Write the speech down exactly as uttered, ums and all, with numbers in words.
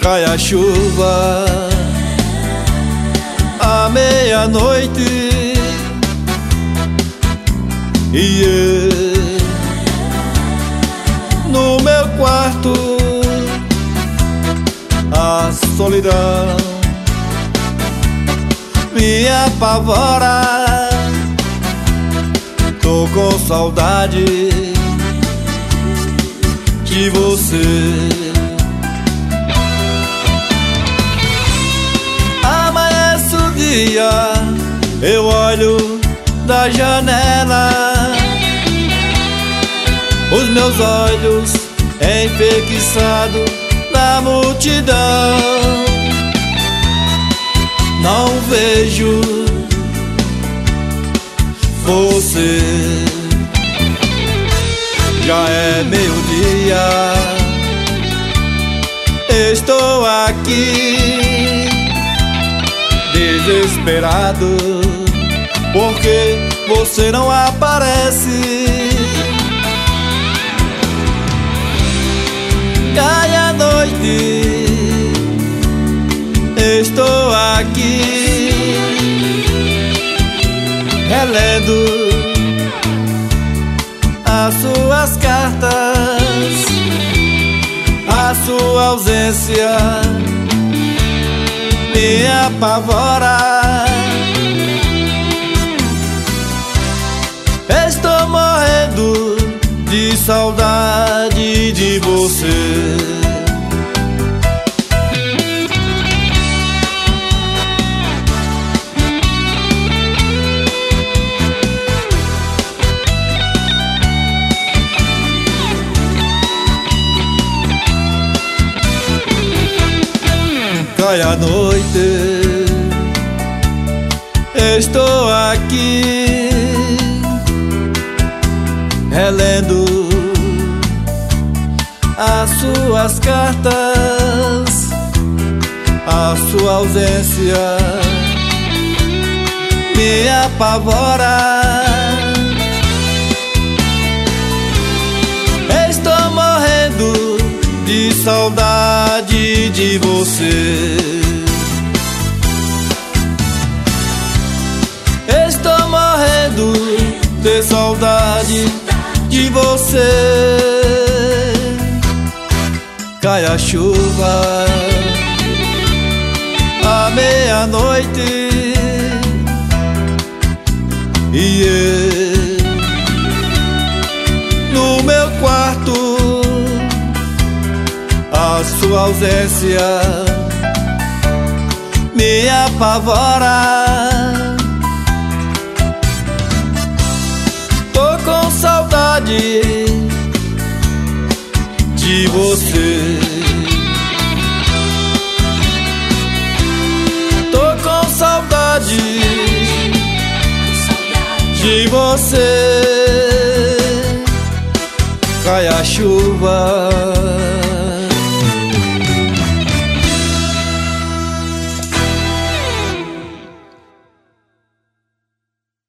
cai a chuva à meia-noite e eu no meu quarto a solidão me apavora. Tô com saudade de você. Amanhece o dia, eu olho da janela, os meus olhos enfeitiçados na multidão. Não vejo você. Já é meio-dia, estou aqui desesperado porque você não aparece. Cai a noite, estou aqui relendo as suas cartas, a sua ausência me apavora. Estou morrendo de saudade de você. Cai a noite, estou aqui relendo as suas cartas, a sua ausência me apavora. Estou morrendo de saudade de você. Estou morrendo de saudade de você. Cai a chuva à meia-noite e eu no meu quarto a sua ausência me apavora. Tô com saudade de você. Tô com saudade de você. Cai a chuva